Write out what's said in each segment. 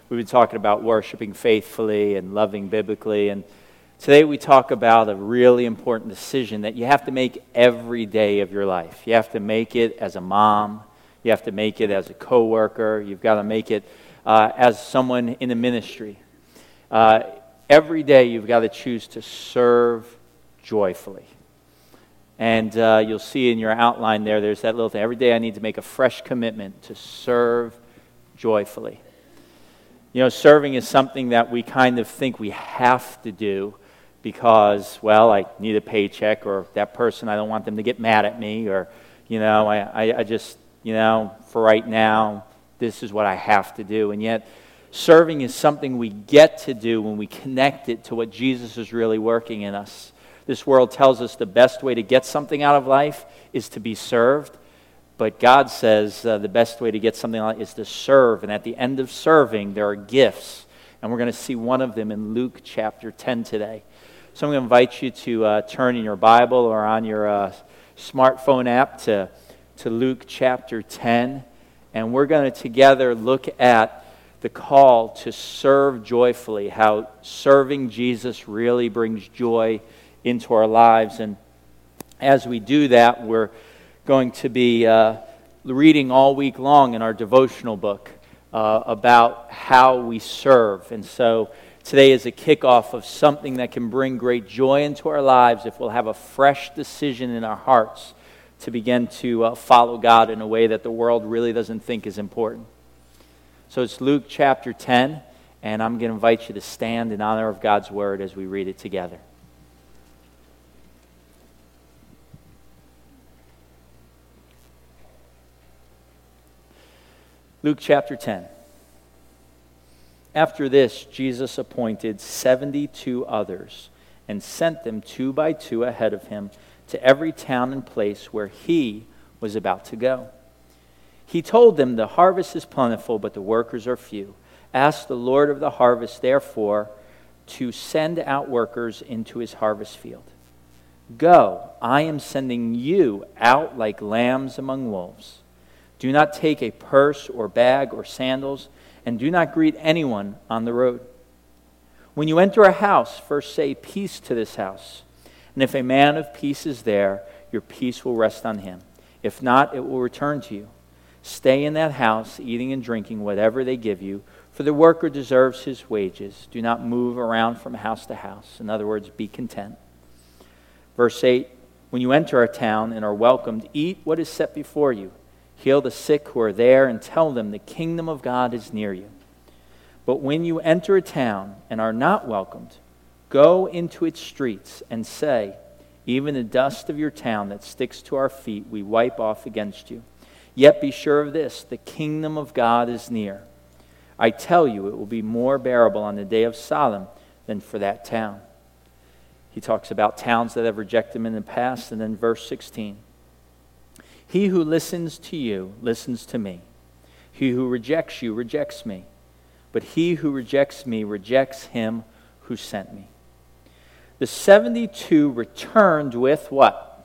we've been talking about worshiping faithfully and loving biblically. And today we talk about a really important decision that you have to make every day of your life. You have to make it as a mom. You have to make it as a coworker. You've got to make it as someone in the ministry. Every day you've got to choose to serve joyfully. And you'll see in your outline there's that little thing. Every day I need to make a fresh commitment to serve joyfully. You know, serving is something that we kind of think we have to do because, well, I need a paycheck, or that person, I don't want them to get mad at me, or, you know, I just, you know, for right now, this is what I have to do. And yet, serving is something we get to do when we connect it to what Jesus is really working in us. This world tells us the best way to get something out of life is to be served. But God says the best way to get something out is to serve. And at the end of serving, there are gifts. And we're going to see one of them in Luke chapter 10 today. So I'm going to invite you to turn in your Bible or on your smartphone app to Luke chapter 10. And we're going to together look at the call to serve joyfully, how serving Jesus really brings joy into our lives. And as we do that, we're going to be reading all week long in our devotional book about how we serve. And so today is a kickoff of something that can bring great joy into our lives if we'll have a fresh decision in our hearts to begin to follow God in a way that the world really doesn't think is important. So it's Luke chapter 10, and I'm going to invite you to stand in honor of God's word as we read it together. Luke chapter 10. After this, Jesus appointed 72 others and sent them 2 by 2 ahead of him to every town and place where he was about to go. He told them, "The harvest is plentiful, but the workers are few. Ask the Lord of the harvest, therefore, to send out workers into his harvest field. Go, I am sending you out like lambs among wolves. Do not take a purse or bag or sandals, and do not greet anyone on the road. When you enter a house, first say, 'Peace to this house.' And if a man of peace is there, your peace will rest on him. If not, it will return to you. Stay in that house, eating and drinking whatever they give you, for the worker deserves his wages. Do not move around from house to house." In other words, be content. Verse 8, "When you enter a town and are welcomed, eat what is set before you. Heal the sick who are there and tell them the kingdom of God is near you. But when you enter a town and are not welcomed, go into its streets and say, 'Even the dust of your town that sticks to our feet we wipe off against you. Yet be sure of this, the kingdom of God is near. I tell you, it will be more bearable on the day of Sodom than for that town.'" He talks about towns that have rejected him in the past. And then verse 16. "He who listens to you listens to me. He who rejects you rejects me. But he who rejects me rejects him who sent me." The 72 returned with what?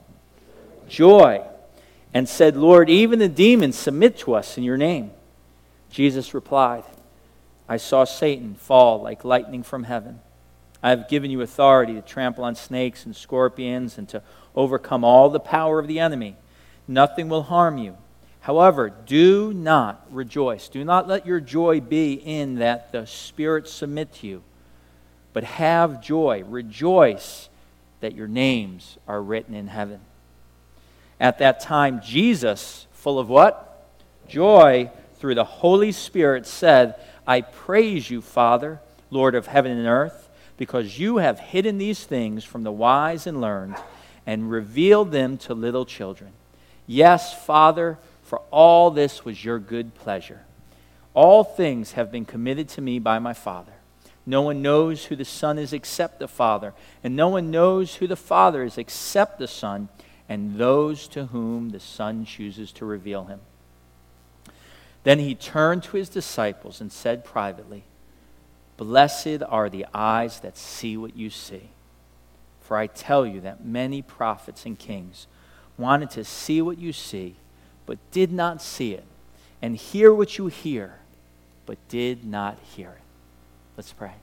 Joy, and said, "Lord, even the demons submit to us in your name." Jesus replied, "I saw Satan fall like lightning from heaven. I have given you authority to trample on snakes and scorpions and to overcome all the power of the enemy. Nothing will harm you. However, do not rejoice. Do not let your joy be in that the spirits submit to you, but have joy. Rejoice that your names are written in heaven." At that time, Jesus, full of what? Joy, through the Holy Spirit, said, "I praise you, Father, Lord of heaven and earth, because you have hidden these things from the wise and learned and revealed them to little children. Yes, Father, for all this was your good pleasure. All things have been committed to me by my Father. No one knows who the Son is except the Father, and no one knows who the Father is except the Son, and those to whom the Son chooses to reveal him." Then he turned to his disciples and said privately, "Blessed are the eyes that see what you see. For I tell you that many prophets and kings wanted to see what you see, but did not see it, and hear what you hear, but did not hear it. Let's pray.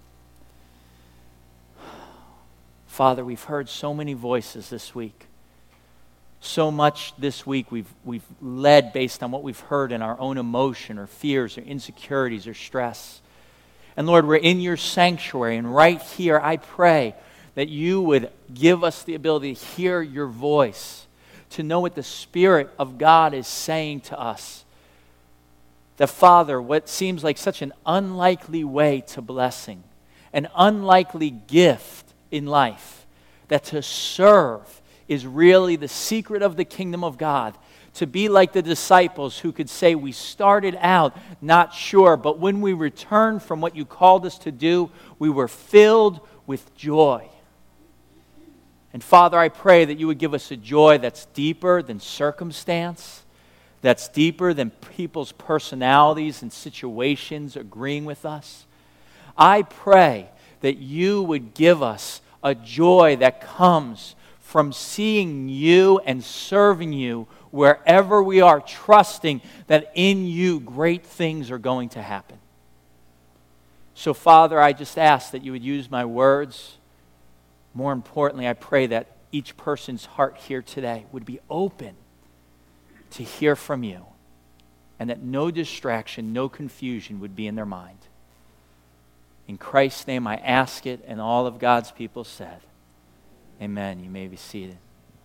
Father, we've heard so many voices this week. So much this week we've led based on what we've heard in our own emotion or fears or insecurities or stress. And Lord, we're in your sanctuary, and right here I pray that you would give us the ability to hear your voice, to know what the Spirit of God is saying to us. That, Father, what seems like such an unlikely way to blessing, an unlikely gift in life, that to serve is really the secret of the kingdom of God. To be like the disciples who could say, we started out not sure, but when we returned from what you called us to do, we were filled with joy. And Father, I pray that you would give us a joy that's deeper than circumstance, that's deeper than people's personalities and situations agreeing with us. I pray that you would give us a joy that comes from seeing you and serving you wherever we are, trusting that in you great things are going to happen. So, Father, I just ask that you would use my words. More importantly, I pray that each person's heart here today would be open to hear from you, and that no distraction, no confusion would be in their mind. In Christ's name I ask it, and all of God's people said, amen. You may be seated.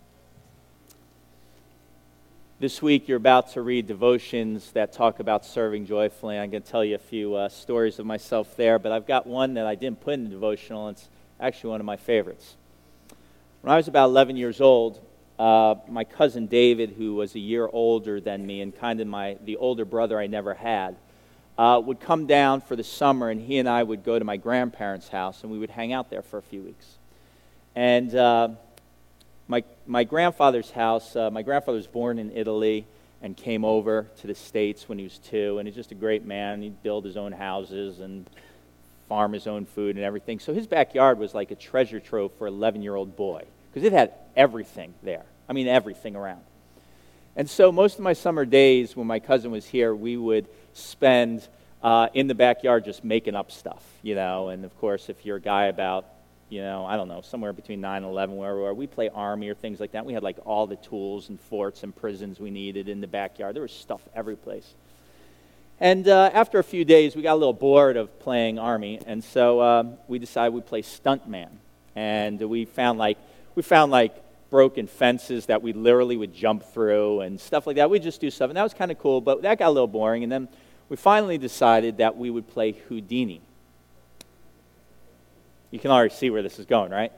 This week you're about to read devotions that talk about serving joyfully. I'm going to tell you a few stories of myself there, but I've got one that I didn't put in the devotional, and it's actually one of my favorites. When I was about 11 years old, my cousin David, who was a year older than me and kind of the older brother I never had, would come down for the summer, and he and I would go to my grandparents' house, and we would hang out there for a few weeks. And my grandfather's house, my grandfather was born in Italy and came over to the States when he was 2, and he's just a great man. He'd build his own houses and farm his own food and everything. So his backyard was like a treasure trove for an 11-year-old boy, because it had everything there. I mean, everything around. And so most of my summer days when my cousin was here, we would spend in the backyard just making up stuff, and of course, if you're a guy about, I don't know, somewhere between 9 and 11, where we play Army or things like that. We had like all the tools and forts and prisons we needed in the backyard. There was stuff every place. And after a few days, we got a little bored of playing Army, and so we decided we'd play Stuntman. And we found like broken fences that we literally would jump through and stuff like that. We'd just do stuff, and that was kind of cool, but that got a little boring. And then we finally decided that we would play Houdini. You can already see where this is going, right?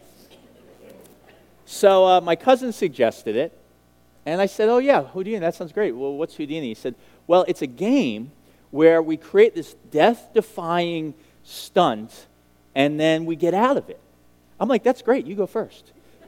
So my cousin suggested it, and I said, oh yeah, Houdini, that sounds great. Well, what's Houdini? He said, well, it's a game where we create this death-defying stunt, and then we get out of it. I'm like, that's great, you go first.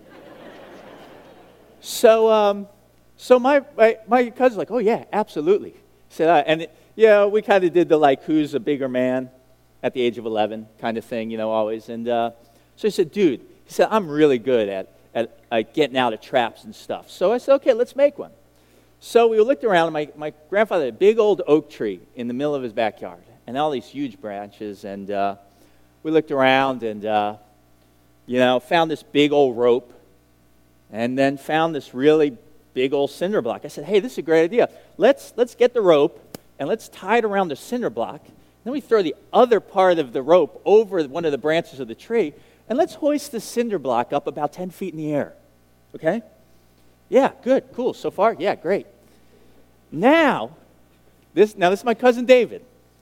So my cousin's like, oh yeah, absolutely. He said, we kind of did the who's a bigger man at the age of 11 kind of thing, always. And so he said, dude, I'm really good at getting out of traps and stuff. So I said, okay, let's make one. So we looked around, and my grandfather had a big old oak tree in the middle of his backyard, and all these huge branches. And we looked around and, found this big old rope, and then found this really big old cinder block. I said, hey, this is a great idea. Let's get the rope, and let's tie it around the cinder block. Then we throw the other part of the rope over one of the branches of the tree, and let's hoist the cinder block up about 10 feet in the air. Okay? Yeah, good, cool. So far, yeah, great. Now this is my cousin David.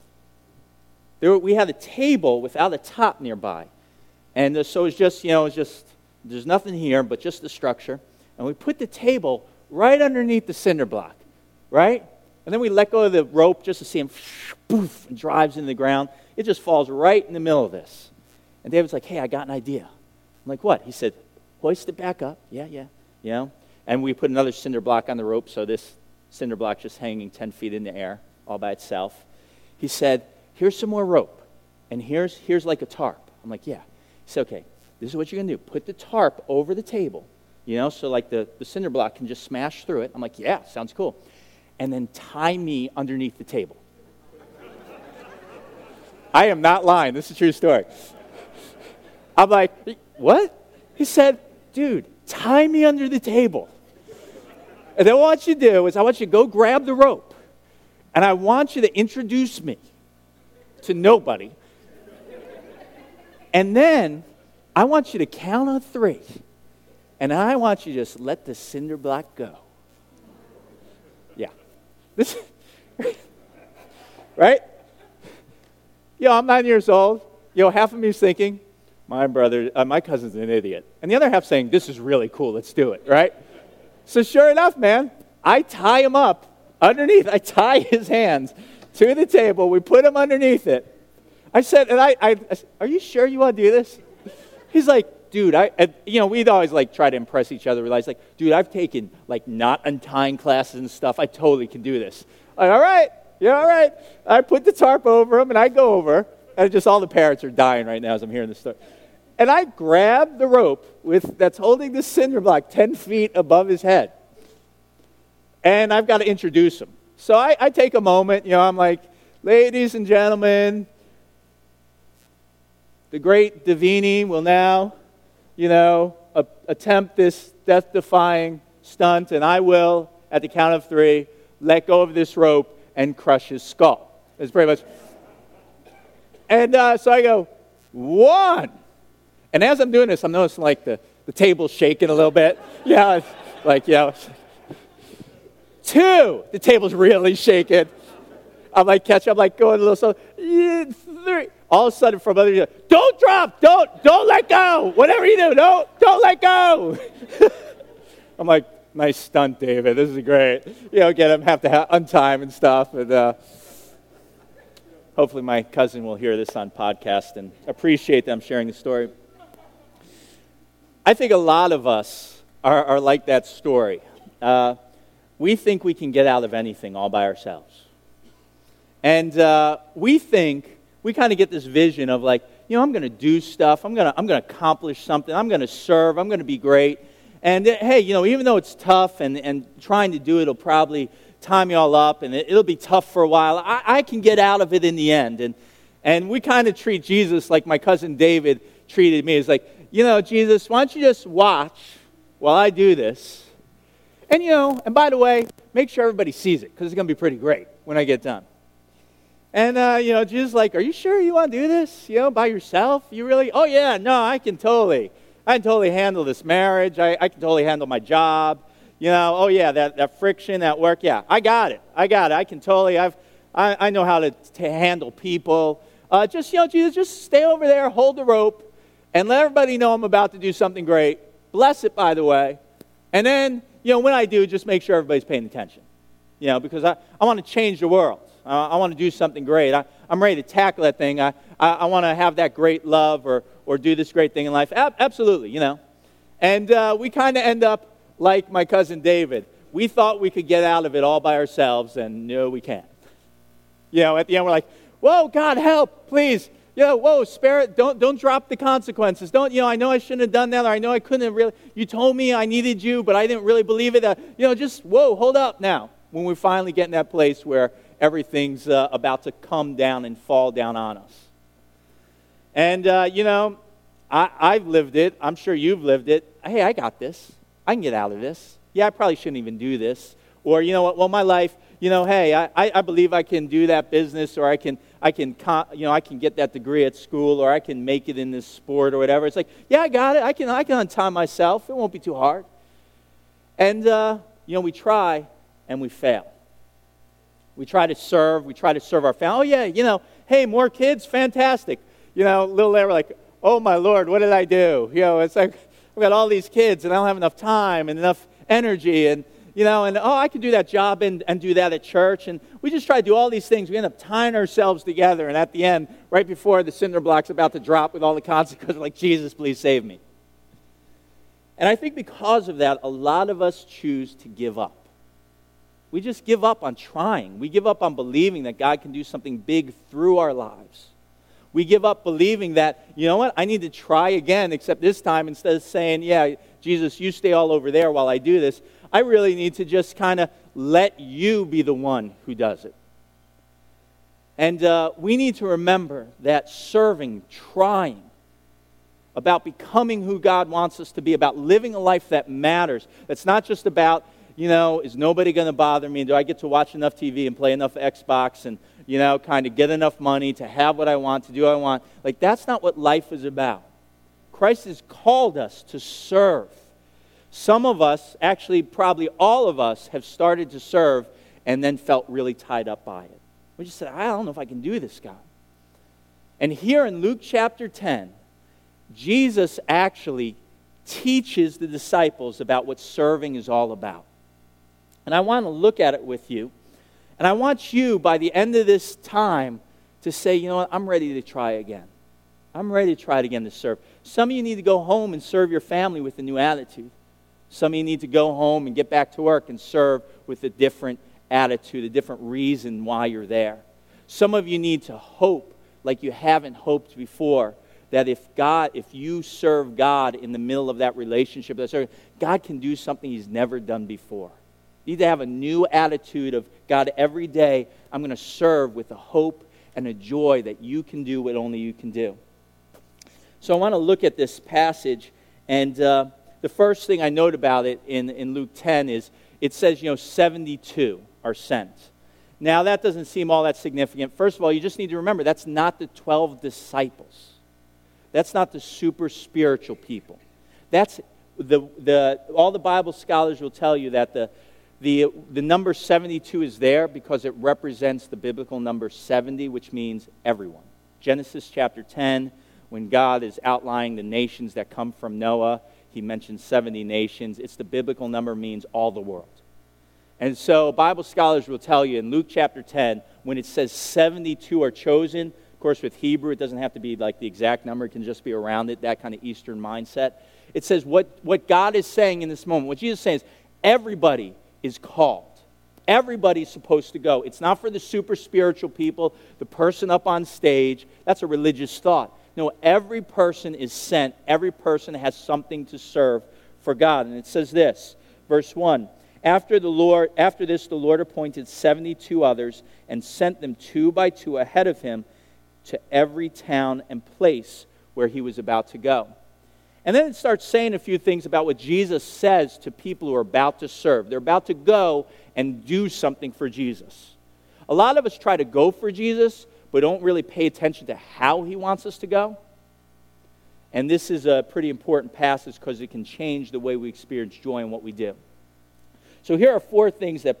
We had a table without a top nearby. And so it's just, there's nothing here but just the structure. And we put the table right underneath the cinder block, right? And then we let go of the rope just to see him, poof, and drives into the ground. It just falls right in the middle of this. And David's like, hey, I got an idea. I'm like, what? He said, hoist it back up. Yeah. And we put another cinder block on the rope, so this cinder block just hanging 10 feet in the air all by itself. He said, here's some more rope, and here's like a tarp. I'm like, yeah. He said, okay, this is what you're going to do. Put the tarp over the table, so like the cinder block can just smash through it. I'm like, yeah, sounds cool. And then tie me underneath the table. I am not lying. This is a true story. I'm like, what? He said, dude, tie me under the table. And then what I want you to do is I want you to go grab the rope. And I want you to introduce me to nobody. And then I want you to count on 3. And I want you to just let the cinder block go. Yeah. This, right? I'm 9 years old. Half of me is thinking, my cousin's an idiot. And the other half saying, this is really cool, let's do it, right? So sure enough, man, I tie him up underneath. I tie his hands to the table. We put him underneath it. I said, are you sure you want to do this? He's like, dude, we'd always try to impress each other. Realize dude, I've taken knot untying classes and stuff. I totally can do this. All right. Yeah, all right. I put the tarp over him and I go over. And just all the parents are dying right now as I'm hearing this story. And I grab the rope that's holding the cinder block 10 feet above his head. And I've got to introduce him. So I take a moment, I'm like, ladies and gentlemen, the great Davini will now, attempt this death-defying stunt, and I will, at the count of 3, let go of this rope and crush his skull. That's pretty much. And so I go, 1. And as I'm doing this, I'm noticing the table's shaking a little bit. 2. The table's really shaking. I'm going going a little slow. 3. All of a sudden from other, don't drop, don't let go. Whatever you do, don't let go. I'm like, nice stunt, David. This is great. Get him, have to untime and stuff. And hopefully my cousin will hear this on podcast and appreciate them sharing the story. I think a lot of us are like that story. We think we can get out of anything all by ourselves. And we kind of get this vision of I'm going to do stuff. I'm going to accomplish something. I'm going to serve. I'm going to be great. And hey, even though it's tough and trying to do it will probably tie me all up and it'll be tough for a while, I can get out of it in the end. And we kind of treat Jesus like my cousin David treated me. It's Jesus, why don't you just watch while I do this? And, and by the way, make sure everybody sees it because it's going to be pretty great when I get done. And, Jesus are you sure you want to do this, by yourself? You really? Oh, yeah, no, I can totally handle this marriage. I can totally handle my job. Oh, yeah, that friction at work. Yeah, I got it. I can totally, I know how to handle people. Jesus, just stay over there, hold the rope, and let everybody know I'm about to do something great. Bless it, by the way. And then, when I do, just make sure everybody's paying attention. Because I want to change the world. I want to do something great. I'm ready to tackle that thing. I want to have that great love or do this great thing in life. Absolutely, And we kind of end up like my cousin David. We thought we could get out of it all by ourselves, and no, we can't. At the end, we're like, whoa, God, help, please. Whoa, spare it. Don't drop the consequences. I know I shouldn't have done that, or I know I couldn't have really. You told me I needed you, but I didn't really believe it. Whoa, hold up now. When we finally get in that place where everything's about to come down and fall down on us. And, I've lived it. I'm sure you've lived it. Hey, I got this. I can get out of this. Yeah, I probably shouldn't even do this. Or, well, my life, hey, I believe I can do that business, or I can get that degree at school, or I can make it in this sport or whatever. It's yeah, I got it. I can untie myself. It won't be too hard. And, we try and we fail. We try to serve our family. Oh, yeah, hey, more kids, fantastic. A little later, we're oh, my Lord, what did I do? It's I've got all these kids, and I don't have enough time and enough energy, and I can do that job and do that at church. And we just try to do all these things. We end up tying ourselves together, and at the end, right before the cinder block's about to drop with all the consequences, we're Jesus, please save me. And I think because of that, a lot of us choose to give up. We just give up on trying. We give up on believing that God can do something big through our lives. We give up believing that, I need to try again, except this time, instead of saying, yeah, Jesus, you stay all over there while I do this, I really need to just kind of let you be the one who does it. And we need to remember that serving, trying, about becoming who God wants us to be, about living a life that matters. It's not just about, is nobody going to bother me? Do I get to watch enough TV and play enough Xbox and, kind of get enough money to have what I want, to do what I want? Like, that's not what life is about. Christ has called us to serve. Some of us, actually probably all of us, have started to serve and then felt really tied up by it. We just said, I don't know if I can do this, God. And here in Luke chapter 10, Jesus actually teaches the disciples about what serving is all about. And I want to look at it with you. And I want you, by the end of this time, to say, you know what, I'm ready to try again. I'm ready to try it again to serve. Some of you need to go home and serve your family with a new attitude. Some of you need to go home and get back to work and serve with a different attitude, a different reason why you're there. Some of you need to hope like you haven't hoped before, that if you serve God in the middle of that relationship, God can do something He's never done before. You need to have a new attitude of, God, every day I'm going to serve with a hope and a joy that you can do what only you can do. So I want to look at this passage, and the first thing I note about it in Luke 10 is it says, 72 are sent. Now that doesn't seem all that significant. First of all, you just need to remember that's not the 12 disciples. That's not the super spiritual people. That's all the Bible scholars will tell you that the number 72 is there because it represents the biblical number 70, which means everyone. Genesis chapter 10, when God is outlining the nations that come from Noah, He mentions 70 nations. It's the biblical number, means all the world. And so Bible scholars will tell you in Luke chapter 10, when it says 72 are chosen, of course with Hebrew it doesn't have to be like the exact number, it can just be around it, that kind of Eastern mindset. It says what God is saying in this moment, what Jesus is saying is everybody is called. Everybody's supposed to go. It's not for the super spiritual people, the person up on stage. That's a religious thought. No, every person is sent. Every person has something to serve for God. And it says this, verse 1, After this, the Lord appointed 72 others and sent them 2 by 2 ahead of Him to every town and place where He was about to go. And then it starts saying a few things about what Jesus says to people who are about to serve. They're about to go and do something for Jesus. A lot of us try to go for Jesus, but don't really pay attention to how He wants us to go. And this is a pretty important passage because it can change the way we experience joy in what we do. So here are 4 things that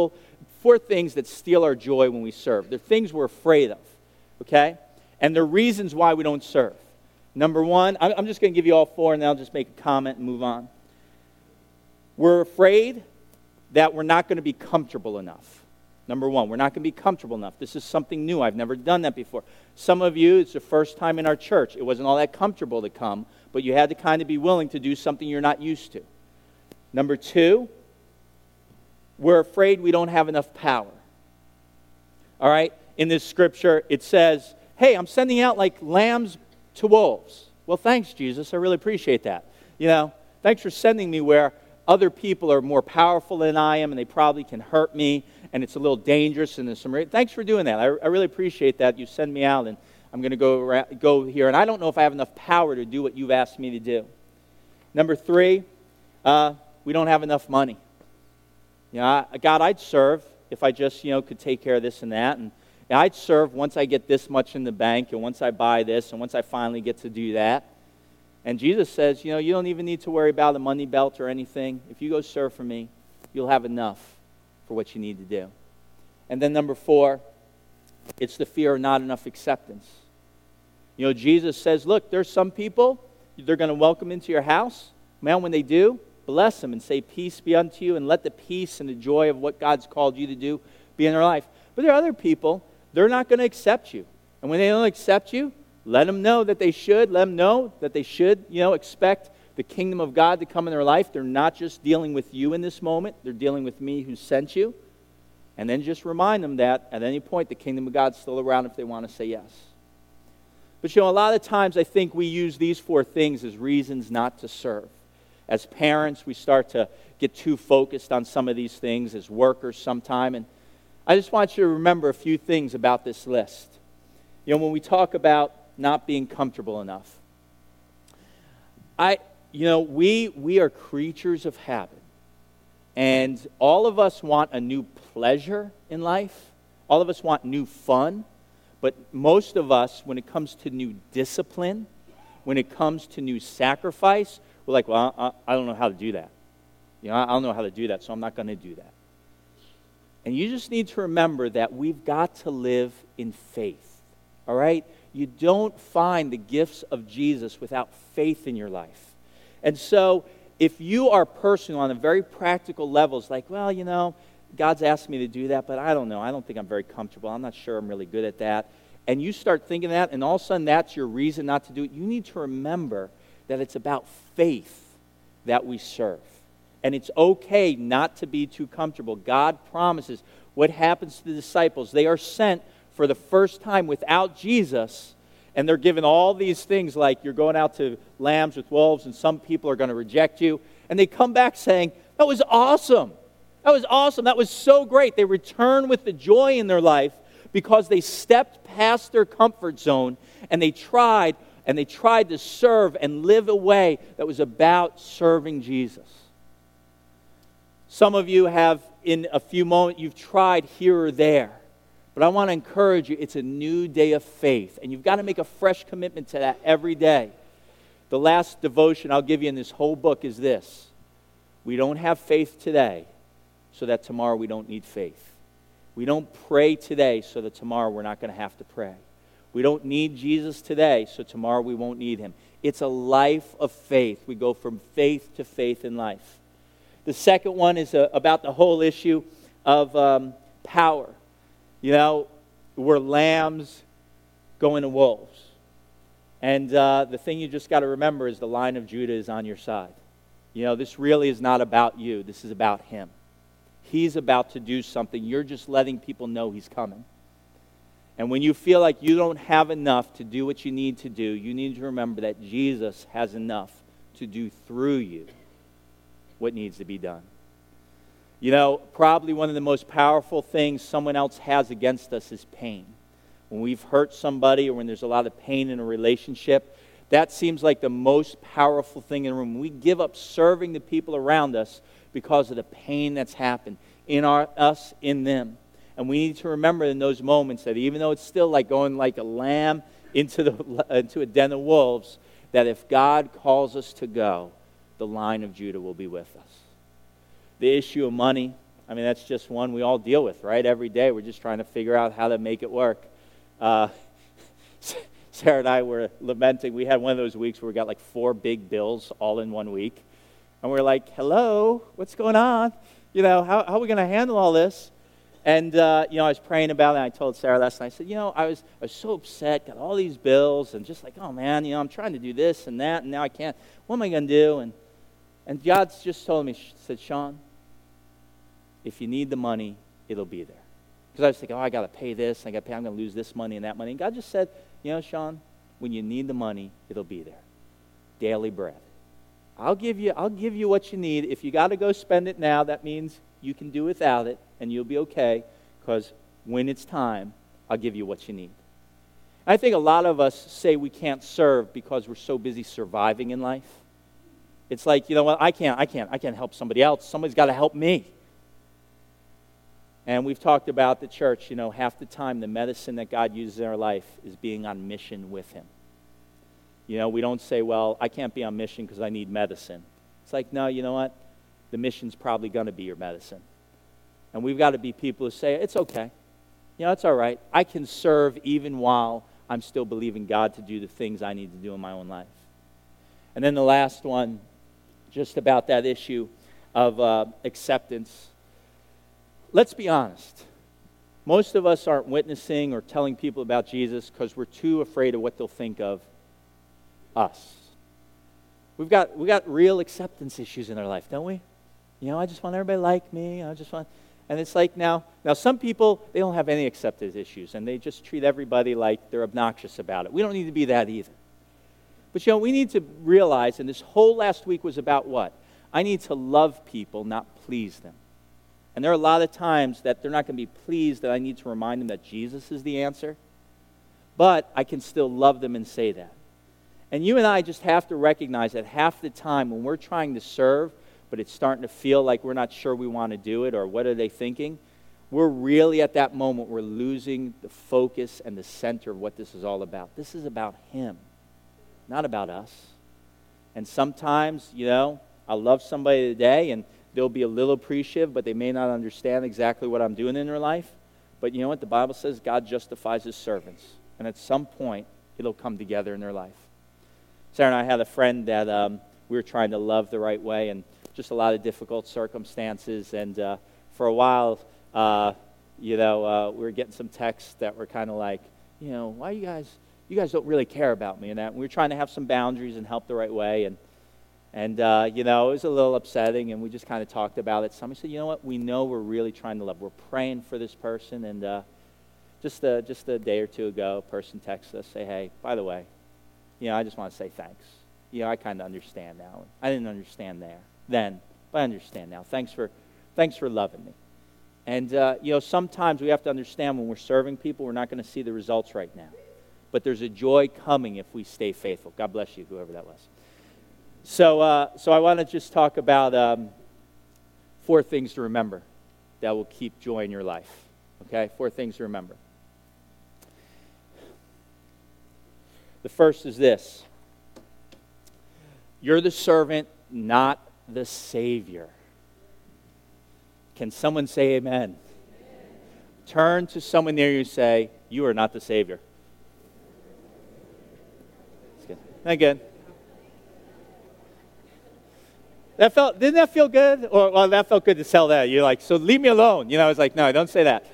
steal our joy when we serve. They're things we're afraid of, okay? And they're reasons why we don't serve. Number 1, I'm just going to give you all 4 and then I'll just make a comment and move on. We're afraid that we're not going to be comfortable enough. Number 1, we're not going to be comfortable enough. This is something new. I've never done that before. Some of you, it's the first time in our church. It wasn't all that comfortable to come, but you had to kind of be willing to do something you're not used to. Number 2, we're afraid we don't have enough power. All right? In this scripture, it says, hey, I'm sending out like lambs to wolves. Well, thanks, Jesus. I really appreciate that. Thanks for sending me where other people are more powerful than I am and they probably can hurt me and it's a little dangerous and there's some... Thanks for doing that. I really appreciate that. You send me out and I'm going to go here and I don't know if I have enough power to do what you've asked me to do. Number 3, we don't have enough money. God, I'd serve if I just, could take care of this and that. And I'd serve once I get this much in the bank and once I buy this and once I finally get to do that. And Jesus says, you don't even need to worry about a money belt or anything. If you go serve for me, you'll have enough for what you need to do. And then number 4, it's the fear of not enough acceptance. Jesus says, look, there's some people, they're going to welcome into your house. Man, when they do, bless them and say, peace be unto you, and let the peace and the joy of what God's called you to do be in their life. But there are other people, they're not going to accept you. And when they don't accept you, let them know that they should. Let them know that they should, expect the kingdom of God to come in their life. They're not just dealing with you in this moment. They're dealing with me who sent you. And then just remind them that at any point the kingdom of God's still around if they want to say yes. But a lot of times I think we use these 4 things as reasons not to serve. As parents, we start to get too focused on some of these things as workers sometime. And I just want you to remember a few things about this list. When we talk about not being comfortable enough, we are creatures of habit. And all of us want a new pleasure in life. All of us want new fun. But most of us, when it comes to new discipline, when it comes to new sacrifice, we're like, well, I don't know how to do that. I don't know how to do that, so I'm not going to do that. And you just need to remember that we've got to live in faith, all right? You don't find the gifts of Jesus without faith in your life. And so if you are personal on a very practical level, it's like, well, God's asked me to do that, but I don't know. I don't think I'm very comfortable. I'm not sure I'm really good at that. And you start thinking that, and all of a sudden that's your reason not to do it. You need to remember that it's about faith that we serve. And it's okay not to be too comfortable. God promises. What happens to the disciples? They are sent for the first time without Jesus, and they're given all these things like you're going out to lambs with wolves, and some people are going to reject you. And they come back saying, that was awesome. That was awesome. That was so great. They return with the joy in their life because they stepped past their comfort zone, and they tried to serve and live a way that was about serving Jesus. Some of you have, in a few moments, you've tried here or there. But I want to encourage you, it's a new day of faith. And you've got to make a fresh commitment to that every day. The last devotion I'll give you in this whole book is this. We don't have faith today so that tomorrow we don't need faith. We don't pray today so that tomorrow we're not going to have to pray. We don't need Jesus today so tomorrow we won't need him. It's a life of faith. We go from faith to faith in life. The second one is about the whole issue of power. We're lambs going to wolves. And the thing you just got to remember is the Lion of Judah is on your side. This really is not about you. This is about him. He's about to do something. You're just letting people know he's coming. And when you feel like you don't have enough to do what you need to do, you need to remember that Jesus has enough to do through you what needs to be done. Probably one of the most powerful things someone else has against us is pain. When we've hurt somebody or when there's a lot of pain in a relationship, that seems like the most powerful thing in the room. We give up serving the people around us because of the pain that's happened in us, in them. And we need to remember in those moments that even though it's still like going like a lamb into a den of wolves, that if God calls us to go, the Lion of Judah will be with us. The issue of money, that's just one we all deal with, right? Every day we're just trying to figure out how to make it work. Sarah and I were lamenting. We had one of those weeks where we got like 4 big bills all in one week. And we're like, hello, what's going on? How are we going to handle all this? And, I was praying about it, and I told Sarah last night, I said, I was so upset, got all these bills, and just like, oh, man, I'm trying to do this and that, and now I can't. What am I going to do? And God's just told me, said, Sean, if you need the money, it'll be there. Because I was thinking, I got to pay this, I'm going to lose this money and that money. And God just said, Sean, when you need the money, it'll be there. Daily bread. I'll give you what you need. If you got to go spend it now, that means you can do without it, and you'll be okay, because when it's time, I'll give you what you need. I think a lot of us say we can't serve because we're so busy surviving in life. It's like, I can't help somebody else. Somebody's got to help me. And we've talked about the church, half the time the medicine that God uses in our life is being on mission with him. We don't say, well, I can't be on mission because I need medicine. It's like, no, you know what? The mission's probably going to be your medicine. And we've got to be people who say, it's okay. It's all right. I can serve even while I'm still believing God to do the things I need to do in my own life. And then the last one, just about that issue of acceptance. Let's be honest. Most of us aren't witnessing or telling people about Jesus because we're too afraid of what they'll think of us. We got real acceptance issues in our life, don't we? I just want everybody to like me. And it's like now some people, they don't have any acceptance issues, and they just treat everybody like they're obnoxious about it. We don't need to be that either. But we need to realize, and this whole last week was about what? I need to love people, not please them. And there are a lot of times that they're not going to be pleased that I need to remind them that Jesus is the answer. But I can still love them and say that. And you and I just have to recognize that half the time when we're trying to serve, but it's starting to feel like we're not sure we want to do it, or what are they thinking, we're really at that moment, we're losing the focus and the center of what this is all about. This is about Him, not about us. And sometimes, I'll love somebody today, and they'll be a little appreciative, but they may not understand exactly what I'm doing in their life. But you know what? The Bible says God justifies His servants. And at some point, it'll come together in their life. Sarah and I had a friend that we were trying to love the right way, and just a lot of difficult circumstances. And for a while, we were getting some texts that were kind of like, why you guys don't really care about me and that. And we were trying to have some boundaries and help the right way. And it was a little upsetting, and we just kind of talked about it. Somebody said, you know what, we know we're really trying to love. We're praying for this person. And just a day or two ago, a person texted us, say, hey, by the way, I just want to say thanks. I kind of understand now. I didn't understand then, but I understand now. Thanks for loving me. And, sometimes we have to understand when we're serving people, we're not going to see the results right now. But there's a joy coming if we stay faithful. God bless you, whoever that was. So I want to just talk about 4 things to remember that will keep joy in your life. Okay? 4 things to remember. The first is this. You're the servant, not the Savior. Can someone say amen? Amen? Turn to someone near you and say, you are not the Savior. That's good. Not good. Didn't that feel good? Well, that felt good to tell that. You're like, so leave me alone. I was like, no, don't say that.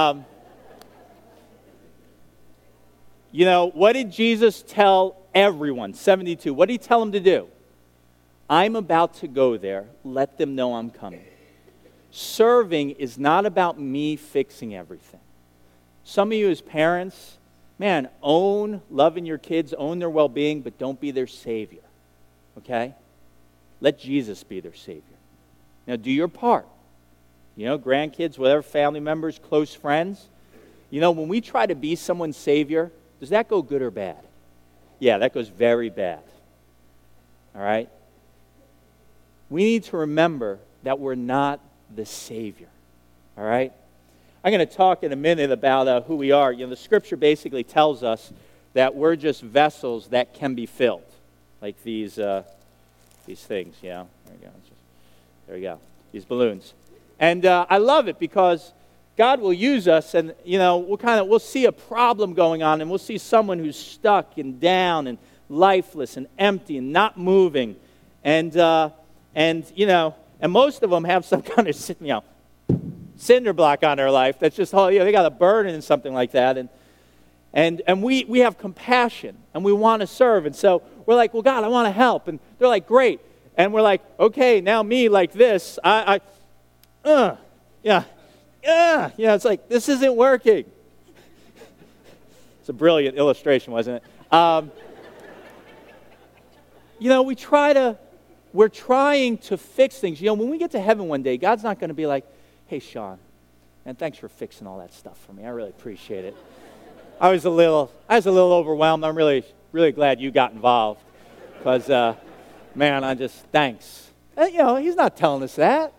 What did Jesus tell everyone? 72. What did He tell them to do? I'm about to go there. Let them know I'm coming. Serving is not about me fixing everything. Some of you as parents, own loving your kids, own their well-being, but don't be their Savior. Okay? Let Jesus be their Savior. Now do your part. Grandkids, whatever, family members, close friends. When we try to be someone's Savior, does that go good or bad? Yeah, that goes very bad. All right? We need to remember that we're not the Savior. All right? I'm going to talk in a minute about who we are. The Scripture basically tells us that we're just vessels that can be filled. Like these things, There we go. There we go. These balloons. And I love it because God will use us, and we'll see a problem going on, and we'll see someone who's stuck and down and lifeless and empty and not moving, and most of them have some kind of cinder block on their life. That's just all they got a burden and something like that, and we have compassion and we want to serve, and so we're like, well, God, I want to help, and they're like, great, and we're like, okay, now me like this, it's like, this isn't working. It's a brilliant illustration, wasn't it? We're trying to fix things. When we get to heaven one day, God's not going to be like, hey, Sean, and thanks for fixing all that stuff for me. I really appreciate it. I was a little overwhelmed. I'm really, really glad you got involved. Because, thanks. He's not telling us that.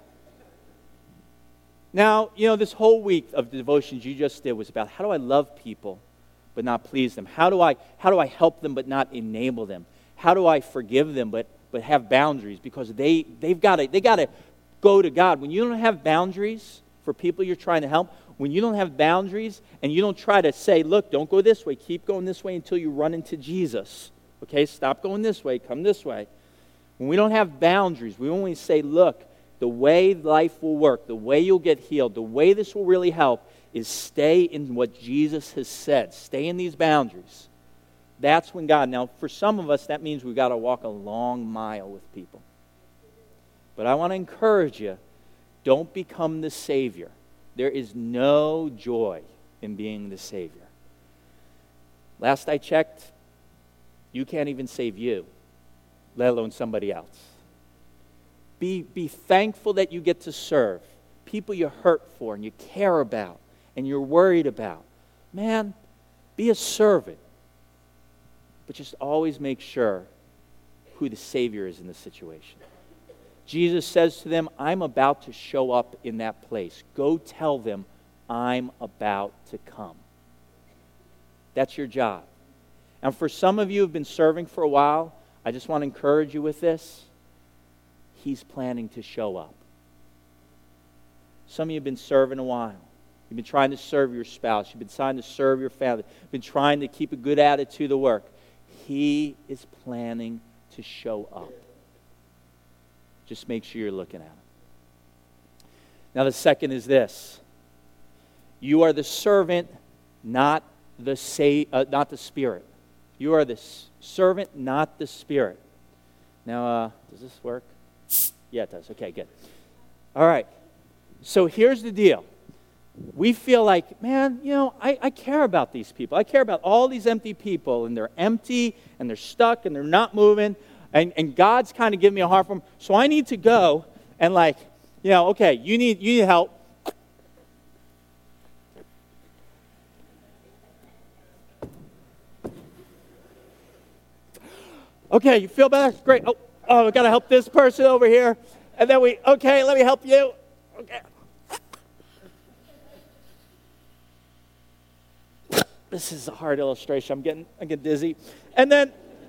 Now, this whole week of the devotions you just did was about how do I love people but not please them? How do I help them but not enable them? How do I forgive them but have boundaries? Because they've got to go to God. When you don't have boundaries for people you're trying to help, when you don't have boundaries and you don't try to say, look, don't go this way, keep going this way until you run into Jesus. Okay, stop going this way, come this way. When we don't have boundaries, we only say, look, the way life will work, the way you'll get healed, the way this will really help is stay in what Jesus has said. Stay in these boundaries. That's when God, now for some of us, that means we've got to walk a long mile with people. But I want to encourage you, don't become the Savior. There is no joy in being the Savior. Last I checked, you can't even save you, let alone somebody else. Be thankful that you get to serve people you hurt for and you care about and you're worried about, man, be a servant. But just always make sure who the Savior is in the situation. Jesus says to them, I'm about to show up in that place. Go tell them I'm about to come. That's your job. And for some of you who have been serving for a while, I just want to encourage you with this. He's planning to show up. Some of you have been serving a while. You've been trying to serve your spouse. You've been trying to serve your family. You've been trying to keep a good attitude to work. He is planning to show up. Just make sure you're looking at him. Now the second is this. You are the servant, not the Spirit. You are the servant, not the Spirit. Now, does this work? Yeah, it does. Okay, good. All right. So here's the deal. We feel like, man, I care about these people. I care about all these empty people, and they're empty, and they're stuck, and they're not moving, and God's kind of giving me a heart for them. So I need to go and okay, you need help. Okay, you feel better? Great. Oh, we got to help this person over here. And then okay, let me help you. Okay. This is a hard illustration. I'm getting dizzy. And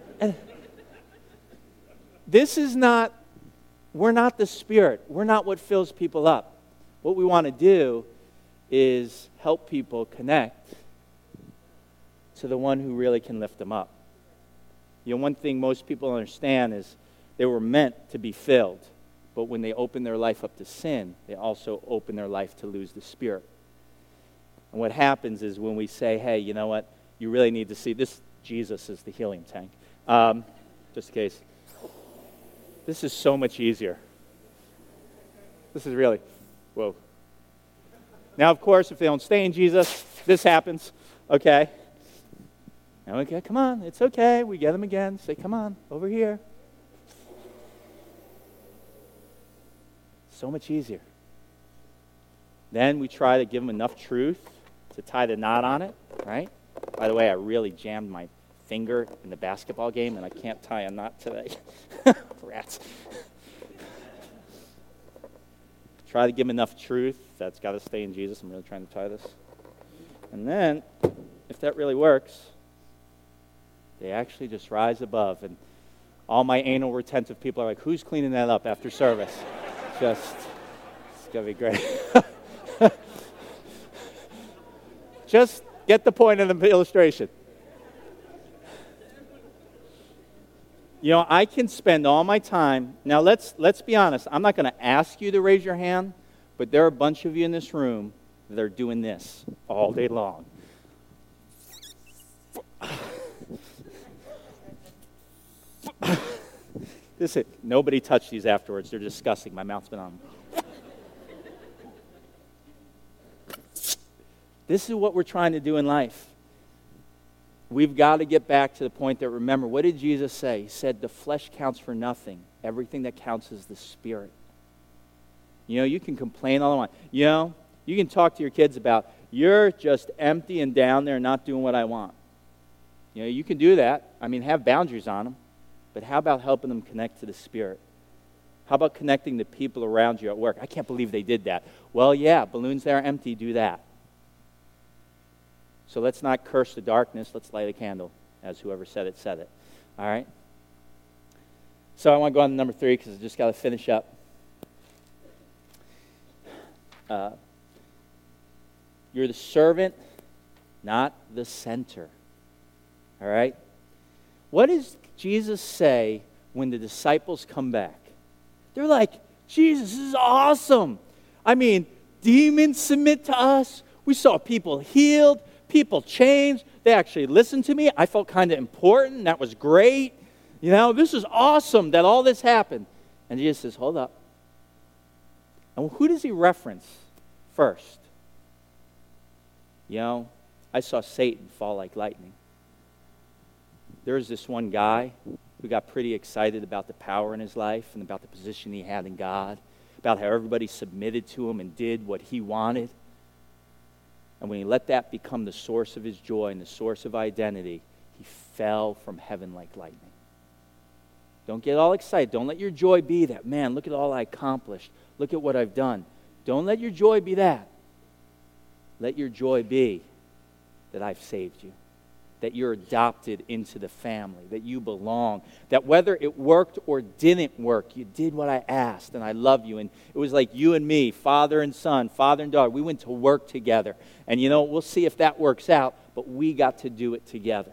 this is not, we're not the Spirit. We're not what fills people up. What we want to do is help people connect to the one who really can lift them up. One thing most people understand is they were meant to be filled, but when they open their life up to sin, they also open their life to lose the Spirit. And what happens is when we say, hey, you know what, you really need to see this, Jesus is the healing tank. Just in case. This is so much easier. This is really, whoa. Now, of course, if they don't stay in Jesus, this happens, okay? Now, okay, come on, it's okay. We get them again. Say, come on, over here. So much easier. Then we try to give them enough truth to tie the knot on it, right? By the way, I really jammed my finger in the basketball game, and I can't tie a knot today. Rats. Try to give them enough truth. That's got to stay in Jesus. I'm really trying to tie this. And then, if that really works, they actually just rise above. And all my anal retentive people are like, who's cleaning that up after service? It's going to be great. Just get the point of the illustration. I can spend all my time. Now, let's be honest. I'm not going to ask you to raise your hand, but there are a bunch of you in this room that are doing this all day long. Nobody touched these afterwards. They're disgusting. My mouth's been on them. This is what we're trying to do in life. We've got to get back to the point that, remember, what did Jesus say? He said the flesh counts for nothing. Everything that counts is the Spirit. You can complain all you want. You can talk to your kids about, you're just empty and down there not doing what I want. You can do that. Have boundaries on them. But how about helping them connect to the Spirit? How about connecting the people around you at work? I can't believe they did that. Well, yeah, balloons that are empty do that. So let's not curse the darkness. Let's light a candle, as whoever said it. All right? So I want to go on to number 3 because I just got to finish up. You're the servant, not the center. All right? What does Jesus say when the disciples come back? They're like, Jesus, this is awesome. Demons submit to us. We saw people healed. People changed. They actually listened to me. I felt kind of important. That was great. This is awesome that all this happened. And Jesus says, hold up. And who does he reference first? I saw Satan fall like lightning. There's this one guy who got pretty excited about the power in his life and about the position he had in God. about how everybody submitted to him and did what he wanted. And when he let that become the source of his joy and the source of identity, he fell from heaven like lightning. Don't get all excited. Don't let your joy be that, man, look at all I accomplished. Look at what I've done. Don't let your joy be that. Let your joy be that I've saved you, that you're adopted into the family, that you belong, that whether it worked or didn't work, you did what I asked, and I love you. And it was like you and me, father and son, father and daughter. We went to work together. And you know, we'll see if that works out, but we got to do it together.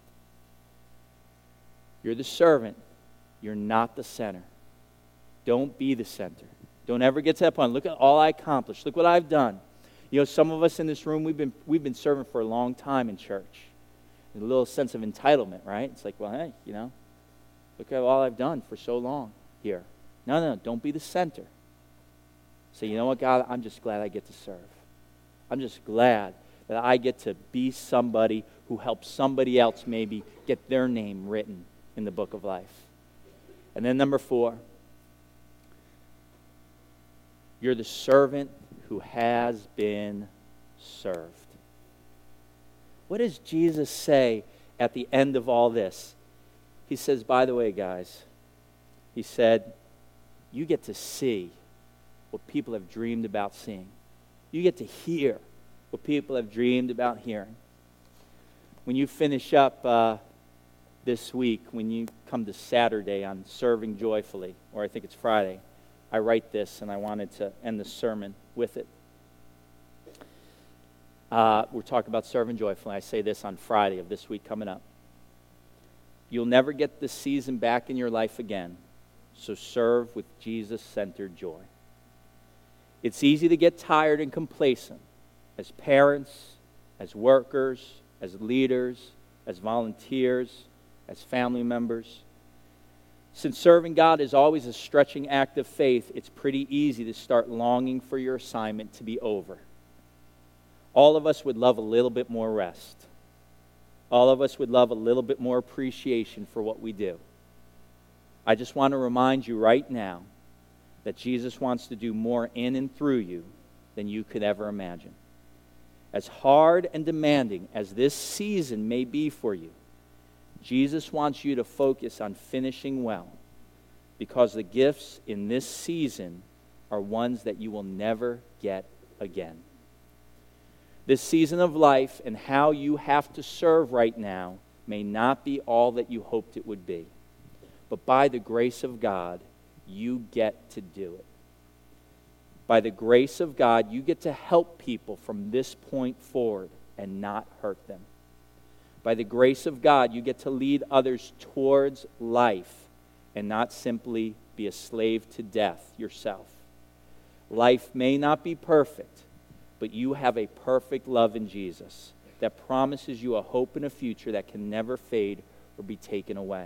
You're the servant. You're not the center. Don't be the center. Don't ever get to that point. Look at all I accomplished. Look what I've done. You know, some of us in this room, we've been serving for a long time in church. A little sense of entitlement, right? It's like, well, hey, you know, look at all I've done for so long here. No, don't be the center. Say, you know what, God, I'm just glad I get to serve. I'm just glad that I get to be somebody who helps somebody else maybe get their name written in the book of life. And then number 4, you're the servant who has been served. What does Jesus say at the end of all this? He says, by the way, guys, he said, you get to see what people have dreamed about seeing. You get to hear what people have dreamed about hearing. When you finish up this week, when you come to Saturday on Serving Joyfully, or I think it's Friday, I write this, and I wanted to end the sermon with it. We're talking about serving joyfully. I say this on Friday of this week coming up. You'll never get this season back in your life again, so serve with Jesus-centered joy. It's easy to get tired and complacent as parents, as workers, as leaders, as volunteers, as family members. Since serving God is always a stretching act of faith, it's pretty easy to start longing for your assignment to be over. All of us would love a little bit more rest. All of us would love a little bit more appreciation for what we do. I just want to remind you right now that Jesus wants to do more in and through you than you could ever imagine. As hard and demanding as this season may be for you, Jesus wants you to focus on finishing well, because the gifts in this season are ones that you will never get again. This season of life and how you have to serve right now may not be all that you hoped it would be. But by the grace of God, you get to do it. By the grace of God, you get to help people from this point forward and not hurt them. By the grace of God, you get to lead others towards life and not simply be a slave to death yourself. Life may not be perfect, but you have a perfect love in Jesus that promises you a hope and a future that can never fade or be taken away.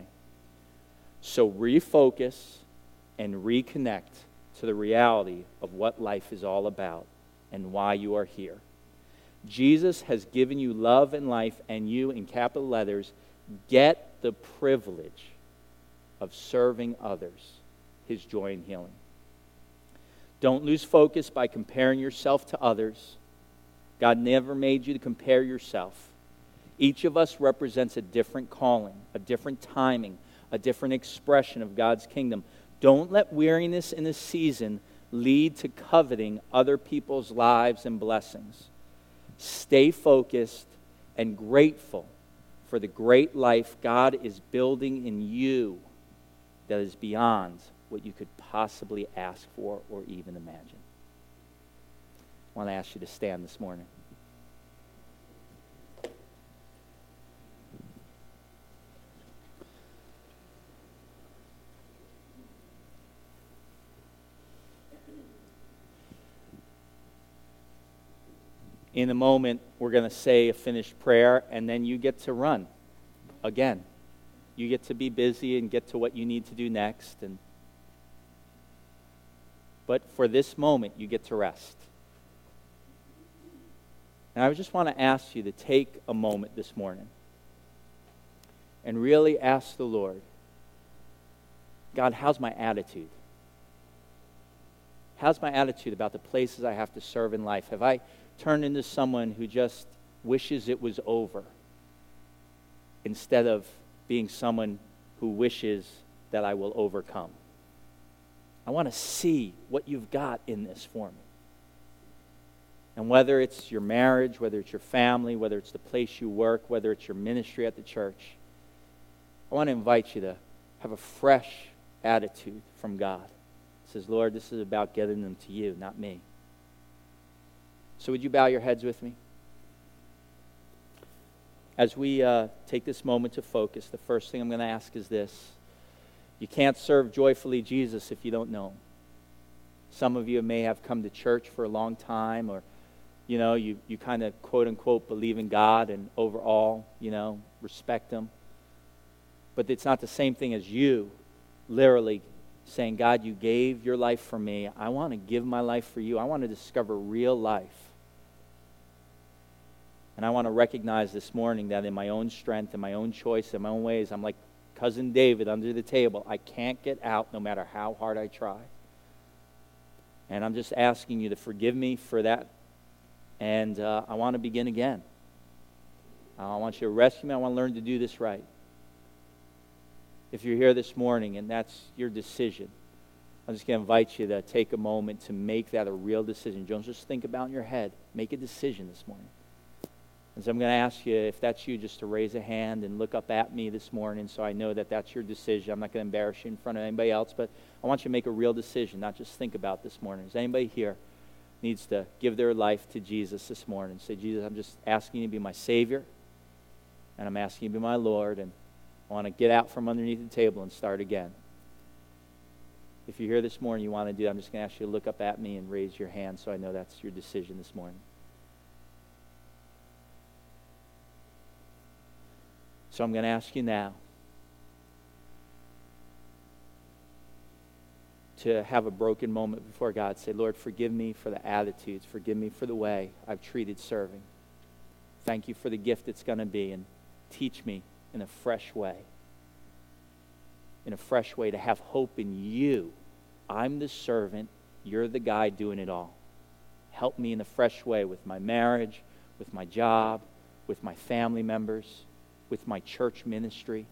So refocus and reconnect to the reality of what life is all about and why you are here. Jesus has given you love and life, and you, in capital letters, get the privilege of serving others, His joy and healing. Don't lose focus by comparing yourself to others. God never made you to compare yourself. Each of us represents a different calling, a different timing, a different expression of God's kingdom. Don't let weariness in this season lead to coveting other people's lives and blessings. Stay focused and grateful for the great life God is building in you that is beyond what you could possibly ask for or even imagine. I want to ask you to stand this morning. In a moment, we're going to say a finished prayer, and then you get to run again. You get to be busy and get to what you need to do next. But for this moment, you get to rest. And I just want to ask you to take a moment this morning and really ask the Lord, God, how's my attitude? How's my attitude about the places I have to serve in life? Have I turned into someone who just wishes it was over instead of being someone who wishes that I will overcome? I want to see what you've got in this for me. And whether it's your marriage, whether it's your family, whether it's the place you work, whether it's your ministry at the church, I want to invite you to have a fresh attitude from God. It says, Lord, this is about getting them to you, not me. So would you bow your heads with me? As we take this moment to focus, the first thing I'm going to ask is this. You can't serve joyfully Jesus if you don't know him. Some of you may have come to church for a long time, or you kind of quote-unquote believe in God and overall, respect him. But it's not the same thing as you literally saying, God, you gave your life for me. I want to give my life for you. I want to discover real life. And I want to recognize this morning that in my own strength, in my own choice, in my own ways, I'm like cousin David under the table. I can't get out no matter how hard I try. And I'm just asking you to forgive me for that. And I want to begin again. I want you to rescue me. I want to learn to do this right. If you're here this morning and that's your decision, I'm just going to invite you to take a moment to make that a real decision. Don't just think about it in your head. Make a decision this morning. And so I'm going to ask you, if that's you, just to raise a hand and look up at me this morning so I know that that's your decision. I'm not going to embarrass you in front of anybody else, but I want you to make a real decision, not just think about this morning. Is anybody here needs to give their life to Jesus this morning? Say, Jesus, I'm just asking you to be my Savior, and I'm asking you to be my Lord, and I want to get out from underneath the table and start again. If you're here this morning, you want to do that, I'm just going to ask you to look up at me and raise your hand so I know that's your decision this morning. So I'm going to ask you now to have a broken moment before God. Say, Lord, forgive me for the attitudes. Forgive me for the way I've treated serving. Thank you for the gift it's going to be, and teach me in a fresh way. In a fresh way to have hope in you. I'm the servant. You're the guy doing it all. Help me in a fresh way with my marriage, with my job, with my family members, with my church ministry.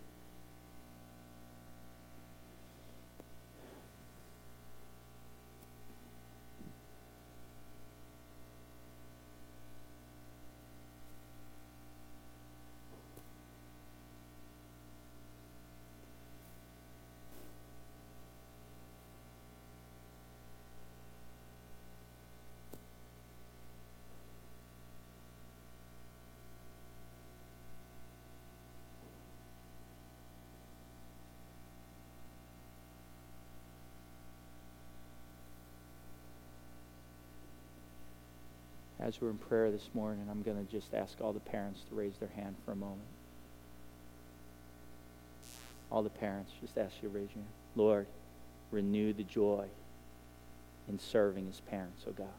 As we're in prayer this morning, I'm going to just ask all the parents to raise their hand for a moment. All the parents, just ask you to raise your hand. Lord, renew the joy in serving as parents, oh God.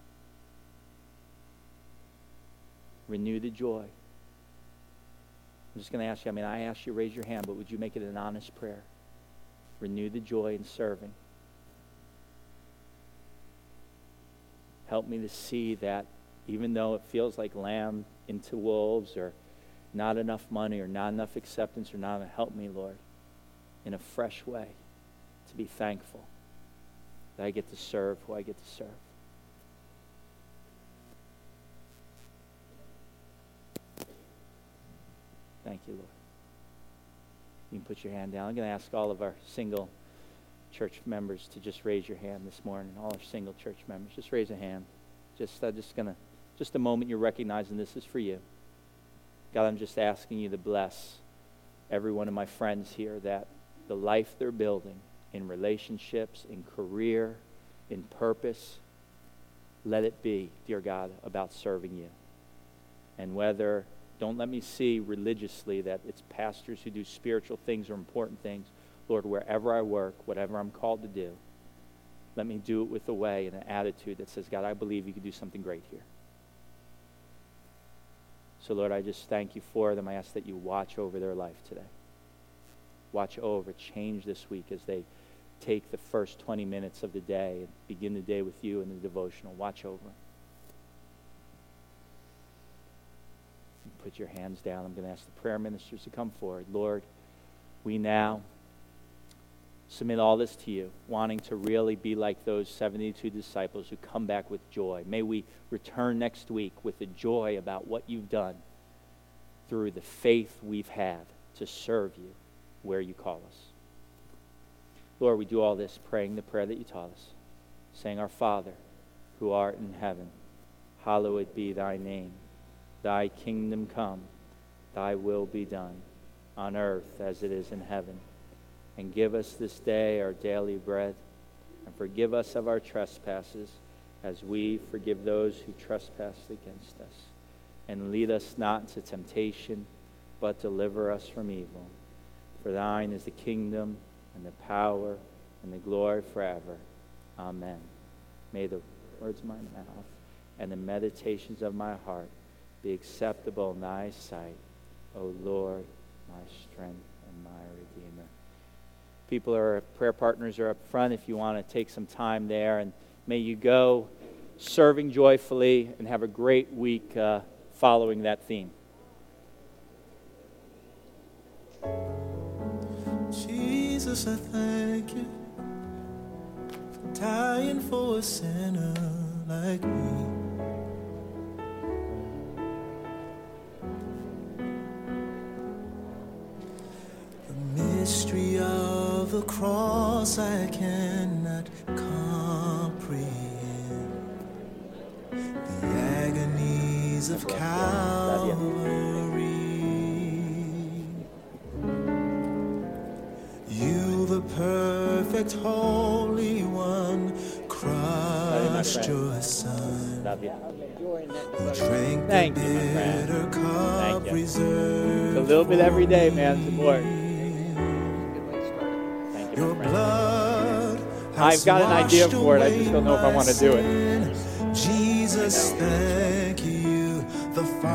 Renew the joy. I'm just going to ask you, I asked you to raise your hand, but would you make it an honest prayer? Renew the joy in serving. Help me to see that even though it feels like lamb into wolves, or not enough money, or not enough acceptance, or not enough, help me, Lord, in a fresh way to be thankful that I get to serve who I get to serve. Thank you, Lord. You can put your hand down. I'm going to ask all of our single church members to just raise your hand this morning. All our single church members, just raise a hand. Just a moment you're recognizing this is for you. God, I'm just asking you to bless every one of my friends here, that the life they're building in relationships, in career, in purpose, let it be, dear God, about serving you. And don't let me see religiously that it's pastors who do spiritual things or important things. Lord, wherever I work, whatever I'm called to do, let me do it with a way and an attitude that says, God, I believe you can do something great here. So, Lord, I just thank you for them. I ask that you watch over their life today. Watch over, change this week as they take the first 20 minutes of the day and begin the day with you in the devotional. Watch over them. Put your hands down. I'm going to ask the prayer ministers to come forward. Lord, we now submit all this to you, wanting to really be like those 72 disciples who come back with joy. May we return next week with the joy about what you've done through the faith we've had to serve you where you call us. Lord, we do all this praying the prayer that you taught us, saying, Our Father, who art in heaven, hallowed be thy name. Thy kingdom come, thy will be done, on earth as it is in heaven. And give us this day our daily bread, and forgive us of our trespasses, as we forgive those who trespass against us. And lead us not into temptation, but deliver us from evil. For thine is the kingdom, and the power, and the glory forever. Amen. May the words of my mouth and the meditations of my heart be acceptable in thy sight, O Lord, my strength and my Redeemer. Prayer partners are up front if you want to take some time there. And may you go serving joyfully and have a great week following that theme. Jesus, I thank you for dying for a sinner like me. The mystery of the cross I cannot comprehend. The agonies of Calvary. You, the perfect Holy One, crushed your Son, who drank the bitter cup reserved. A little bit every day, man. Support. Your blood I've got an idea for it. I just don't know if I want to do it. Jesus, thank you. The